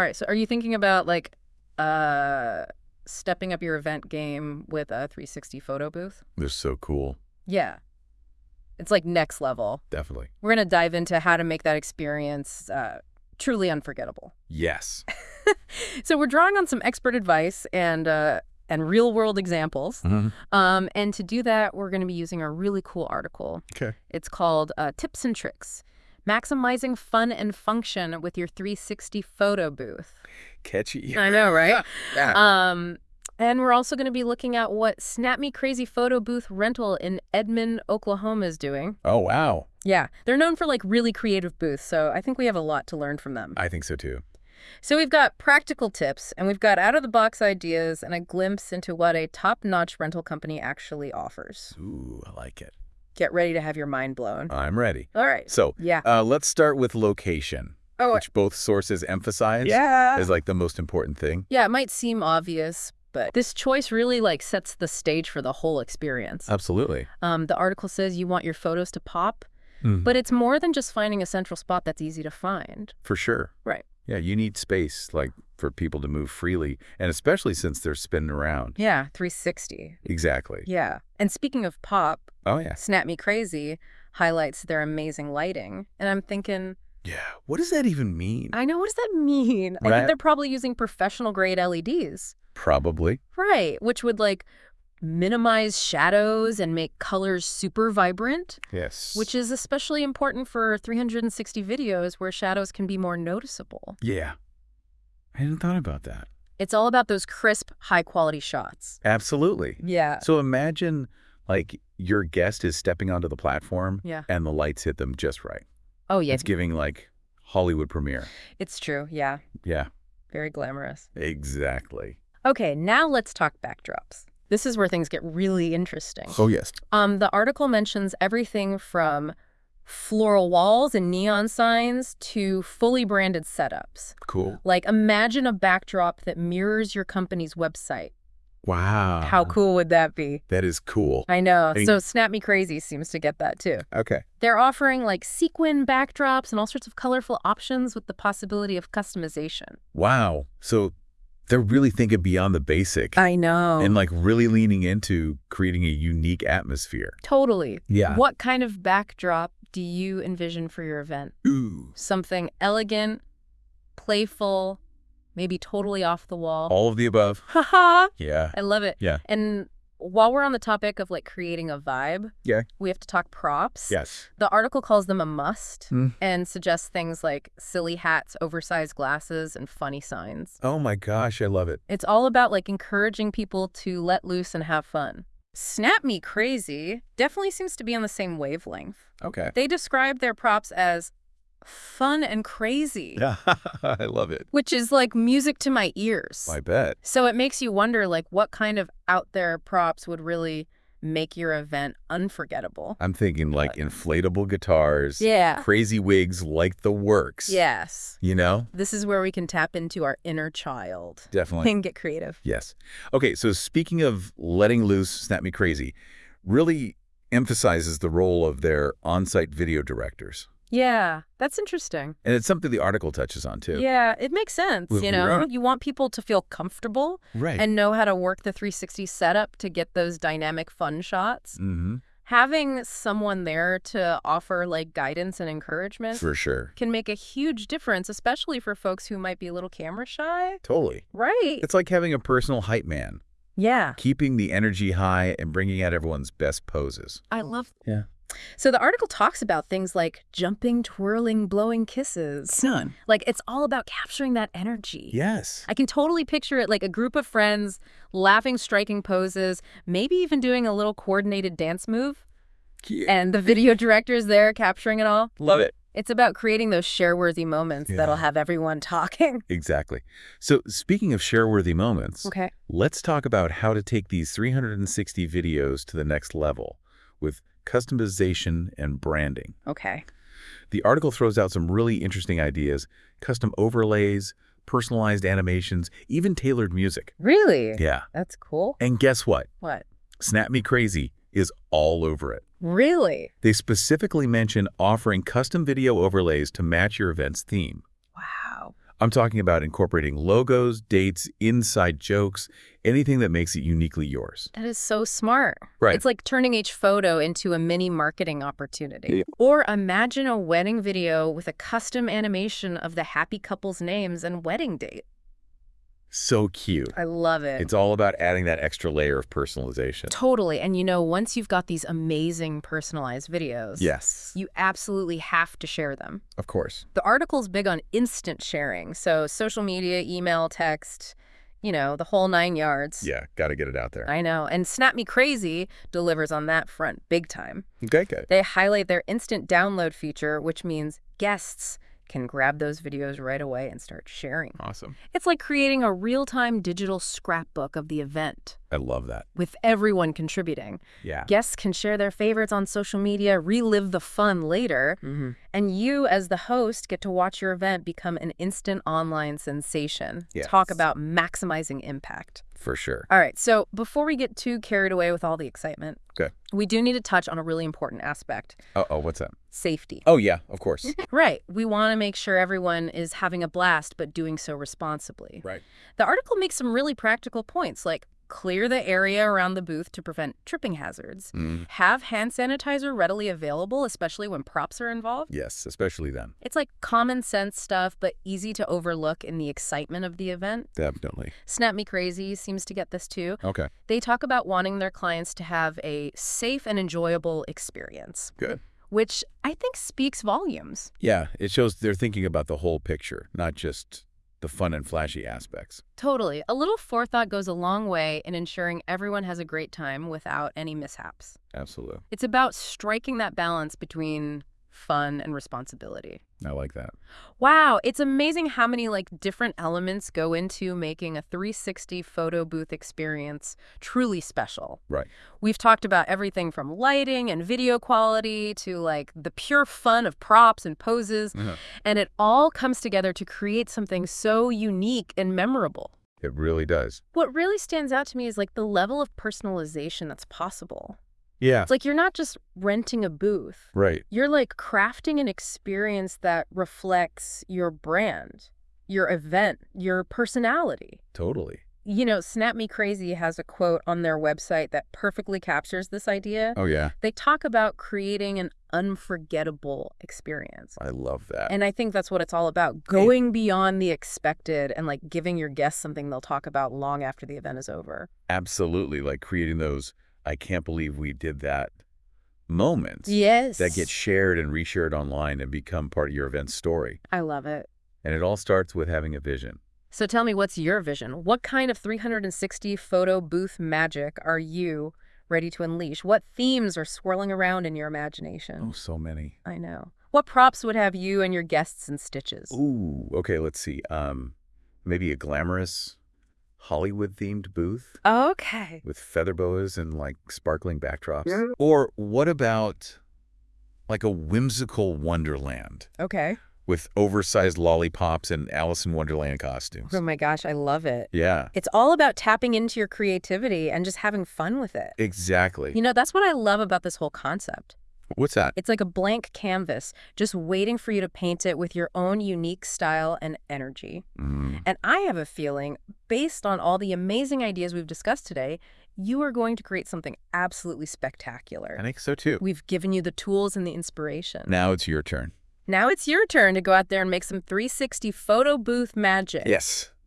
All right. So are you thinking about like stepping up your event game with a 360 photo booth? They're so cool. Yeah. It's like next level. Definitely. We're going to dive into how to make that experience truly unforgettable. Yes. So we're drawing on some expert advice and real world examples. And to do that, we're going to be using a really cool article. Okay. It's called Tips and Tricks: Maximizing Fun and Function with Your 360 Photo Booth. Catchy. I know, right? Yeah. And we're also going to be looking at what Snap Me Crazy Photo Booth Rental in Edmond, Oklahoma is doing. Oh, wow. Yeah, they're known for like really creative booths, so I think we have a lot to learn from them. I think so too. So we've got practical tips, and we've got out-of-the-box ideas and a glimpse into what a top-notch rental company actually offers. Ooh, I like it. Get ready to have your mind blown. I'm ready. All right. So, Yeah. let's start with location, which both sources emphasize as like the most important thing. Yeah, it might seem obvious, but this choice really like sets the stage for the whole experience. Absolutely. The article says you want your photos to pop, but it's more than just finding a central spot that's easy to find. For sure. Right. Yeah, you need space like for people to move freely, and especially since they're spinning around. Yeah, 360. Exactly. Yeah. And speaking of pop, Oh, yeah. Snap Me Crazy highlights their amazing lighting. And I'm thinking, Yeah. What does that even mean? I know, what does that mean? I Right. think they're probably using professional grade LEDs. Probably. Right, which would like minimize shadows and make colors super vibrant, Yes. which is especially important for 360 videos where shadows can be more noticeable. Yeah. I hadn't thought about that. It's all about those crisp, high-quality shots. Absolutely. Yeah. So imagine like your guest is stepping onto the platform Yeah. and the lights hit them just right. Oh, yeah. It's giving like Hollywood premiere. It's true. Yeah. Yeah, Very glamorous. exactly. Okay, now let's talk backdrops. This is where things get really interesting. Oh, yes. The article mentions everything from floral walls and neon signs to fully branded setups. Cool. Like, imagine a backdrop that mirrors your company's website. Wow. How cool would that be? That is cool. I know. And- So Snap Me Crazy seems to get that too. Okay. They're offering like sequin backdrops and all sorts of colorful options with the possibility of customization. Wow. So they're really thinking beyond the basic I know. and like really leaning into creating a unique atmosphere. Totally. Yeah. What kind of backdrop do you envision for your event? Ooh. Something elegant, playful, maybe totally off the wall. All of the above. Haha. Yeah. I love it. Yeah. And while we're on the topic of like creating a vibe, Yeah. we have to talk props. Yes. The article calls them a must Mm. and suggests things like silly hats, oversized glasses, and funny signs. Oh my gosh, I love it. It's all about like encouraging people to let loose and have fun. Snap Me Crazy definitely seems to be on the same wavelength. Okay. They describe their props as fun and crazy, Yeah. I love it. which is like music to my ears. I bet. So it makes you wonder like what kind of out there props would really make your event unforgettable. I'm thinking like inflatable guitars, Yeah. crazy wigs, like the works. Yes. You know? This is where we can tap into our inner child Definitely. and get creative. Yes. Okay, so speaking of letting loose, Snap Me Crazy really emphasizes the role of their on-site video directors. Yeah, that's interesting. And it's something the article touches on, too. Yeah, it makes sense, With you your know? own- You want people to feel comfortable Right. and know how to work the 360 setup to get those dynamic fun shots. Mm-hmm. Having someone there to offer like guidance and encouragement For sure. can make a huge difference, especially for folks who might be a little camera shy. Totally. Right. It's like having a personal hype man, Yeah. keeping the energy high and bringing out everyone's best poses. I love. Yeah. So the article talks about things like jumping, twirling, blowing kisses. Son. Like it's all about capturing that energy. Yes. I can totally picture it like a group of friends laughing, striking poses, maybe even doing a little coordinated dance move. And the video director's there capturing it all. Love it. It's about creating those share-worthy moments that'll Yeah. have everyone talking. Exactly. So speaking of share-worthy moments, Okay. let's talk about how to take these 360 videos to the next level with customization and branding. Okay. The article throws out some really interesting ideas: custom overlays, personalized animations, even tailored music. Really? Yeah. That's cool. And guess what? What? Snap Me Crazy is all over it. Really? They specifically mention offering custom video overlays to match your event's theme. Wow. I'm talking about incorporating logos, dates, inside jokes, anything that makes it uniquely yours. That is so smart. Right. It's like turning each photo into a mini marketing opportunity. Yeah. Or imagine a wedding video with a custom animation of the happy couple's names and wedding date. So cute. I love it. It's all about adding that extra layer of personalization. Totally. And you know, once you've got these amazing personalized videos, Yes. you absolutely have to share them. Of course. The article's big on instant sharing. So social media, email, text, you know, the whole 9 yards. Yeah, got to get it out there. I know. And Snap Me Crazy delivers on that front big time. Okay, good. They highlight their instant download feature, which means guests can grab those videos right away and start sharing. Awesome. It's like creating a real-time digital scrapbook of the event, I love that. with everyone contributing. Yeah. Guests can share their favorites on social media, relive the fun later, and you, as the host, get to watch your event become an instant online sensation. Yes. Talk about maximizing impact. For sure. All right, so before we get too carried away with all the excitement, Okay. we do need to touch on a really important aspect: Uh-oh, what's that? safety. Oh, yeah, of course. Right. We want to make sure everyone is having a blast, but doing so responsibly. Right. The article makes some really practical points, like clear the area around the booth to prevent tripping hazards, have hand sanitizer readily available, especially when props are involved. Yes, especially then. It's like common sense stuff, but easy to overlook in the excitement of the event. Definitely. Snap Me Crazy seems to get this too. Okay. They talk about wanting their clients to have a safe and enjoyable experience, Good. which I think speaks volumes. Yeah, it shows they're thinking about the whole picture, not just the fun and flashy aspects. Totally. A little forethought goes a long way in ensuring everyone has a great time without any mishaps. Absolutely. It's about striking that balance between fun and responsibility. I like that. Wow, it's amazing how many different elements go into making a 360 photo booth experience truly special. Right. We've talked about everything from lighting and video quality to the pure fun of props and poses, and it all comes together to create something so unique and memorable. It really does. What really stands out to me is the level of personalization that's possible. Yeah. It's you're not just renting a booth. Right. You're crafting an experience that reflects your brand, your event, your personality. Totally. You know, Snap Me Crazy has a quote on their website that perfectly captures this idea. Oh, yeah. They talk about creating an unforgettable experience. I love that. And I think that's what it's all about, going beyond the expected and giving your guests something they'll talk about long after the event is over. Absolutely. Like creating those I can't believe we did that moments. Yes. That get shared and reshared online and become part of your event's story. I love it. And it all starts with having a vision. So tell me, what's your vision? What kind of 360 photo booth magic are you ready to unleash? What themes are swirling around in your imagination? Oh, so many. I know. What props would have you and your guests in stitches? Ooh, okay, let's see. Maybe a glamorous Hollywood-themed booth Okay. with feather boas and sparkling backdrops. Yeah. Or what about a whimsical wonderland Okay. with oversized lollipops and Alice in Wonderland costumes? Oh my gosh, I love it. Yeah. It's all about tapping into your creativity and just having fun with it. Exactly. You know, that's what I love about this whole concept. What's that? It's like a blank canvas, just waiting for you to paint it with your own unique style and energy. And I have a feeling, based on all the amazing ideas we've discussed today, you are going to create something absolutely spectacular. I think so too. We've given you the tools and the inspiration. Now it's your turn. Now it's your turn to go out there and make some 360 photo booth magic. Yes.